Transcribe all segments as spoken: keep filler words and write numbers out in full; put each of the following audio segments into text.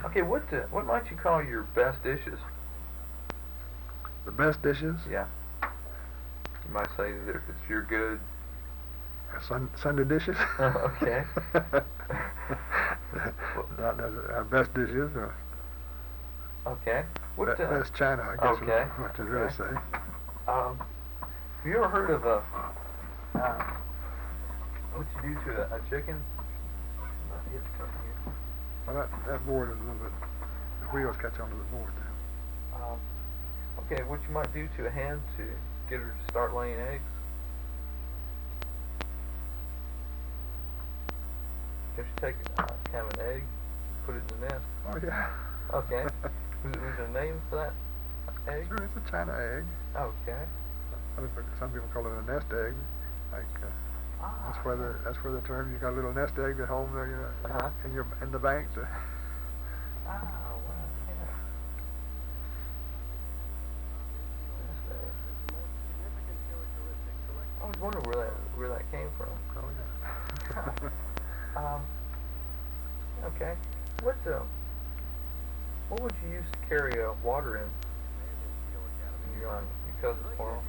Okay, what uh, what might you call your best dishes? The best dishes? Yeah. You might say that it's your good. Sun, Sunday dishes? Oh, okay. Not necessarily our best dishes. Or Okay. What? be, Uh, best china, I guess. Okay. Is what you Okay. really say. Um, have you ever heard of a uh, what you do to a, a chicken? Well, that, that board is a little bit. The wheels catch onto the board there. Um, okay, what you might do to a hen to get her to start laying eggs? If you take uh, kind of an egg, put it in the nest. Oh yeah. Okay. was, was there a name for that egg? Sure, it's a china egg. Okay. Some people call it a nest egg. Like uh, ah, that's where the that's where the term you got a little nest egg at home there, you know, uh-huh. in your in the bank. To ah, wow, yeah. Nest egg. I was wondering where that where that came from. Oh yeah. um. Okay. What uh, what would you use to carry uh, water in? When you're on your cousin's farm.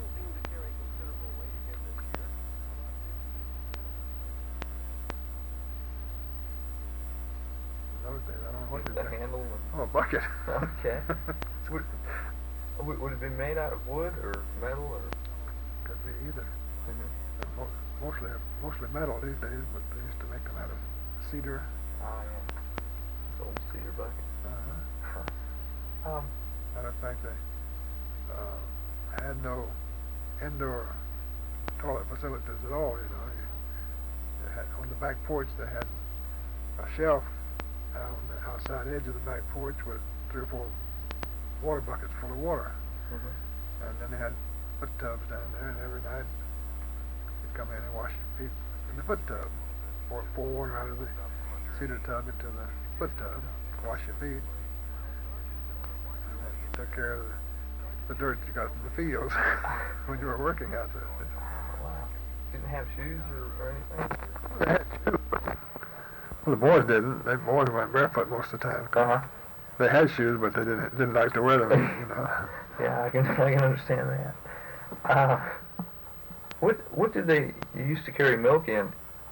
Those days, I don't know what the it is. handle. And oh, a bucket. Okay. would, would it be made out of wood or metal or? Could be either. Mm-hmm. Mo mostly mostly metal these days, but they used to make them out of cedar. Ah, yeah. It's old cedar bucket. Uh-huh. Um. Matter of fact, they uh, had no indoor toilet facilities at all. You know, you, they had, on the back porch they had a shelf out on the outside edge of the back porch with three or four water buckets full of water, Mm-hmm. and then they had foot tubs down there, and every night you'd come in and wash your feet in the foot tub, pour, pour water out of the cedar tub into the foot tub, wash your feet, and that took care of the, the dirt you got from the fields when you were working out there. Oh, wow. Didn't have shoes or, or anything? They had shoes. Well, the boys didn't. The boys went barefoot most of the time. Uh-huh. They had shoes, but they didn't didn't like to wear them. You know. Yeah, I can I can understand that. Uh, what what did they you used to carry milk in?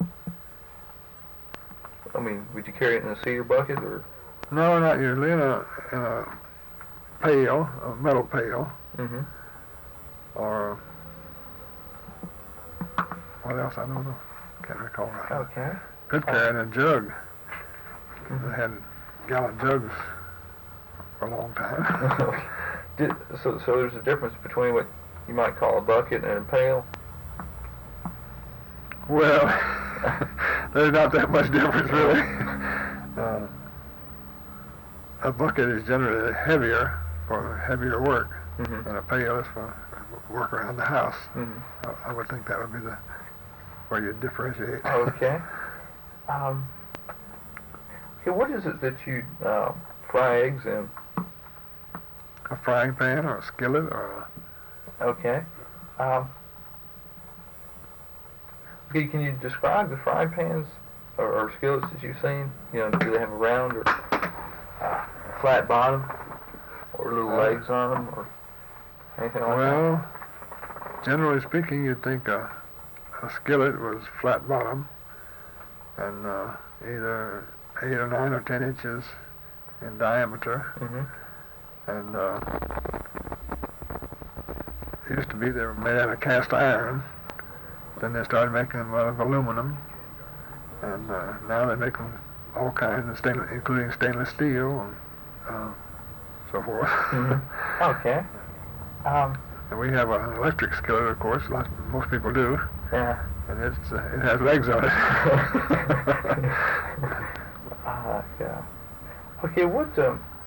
I mean, would you carry it in a cedar bucket or? No, not usually. In a in a pail, a metal pail, Mm-hmm. or what else? I don't know. Can't recall right now. Okay. Could carry in a jug. Mm-hmm. They had gallon jugs for a long time. Did, so so there's a difference between what you might call a bucket and a pail. Well, there's not that much difference really. Uh, a bucket is generally heavier for heavier work, Mm-hmm. and a pail is for work around the house. Mm-hmm. I, I would think that would be the where you differentiate. Okay. Um, okay, what is it that you uh, fry eggs in? A frying pan or a skillet or a Okay. Um, okay, can you describe the frying pans or, or skillets that you've seen? You know, do they have a round or uh, flat bottom or little Uh, legs on them or anything like well, generally speaking, you'd think a, a skillet was flat bottom and uh, either eight or nine or ten inches in diameter. that? Mm-hmm. And uh, it used to be they were made out of cast iron. Then they started making them out of aluminum, and uh, now they make them all kinds of stainless, including stainless steel and uh, so forth. Mm-hmm. Okay. Um, And we have an electric skillet, of course. Lots, most people do, yeah. and it's uh, it has legs on it. uh, yeah. Okay. What um,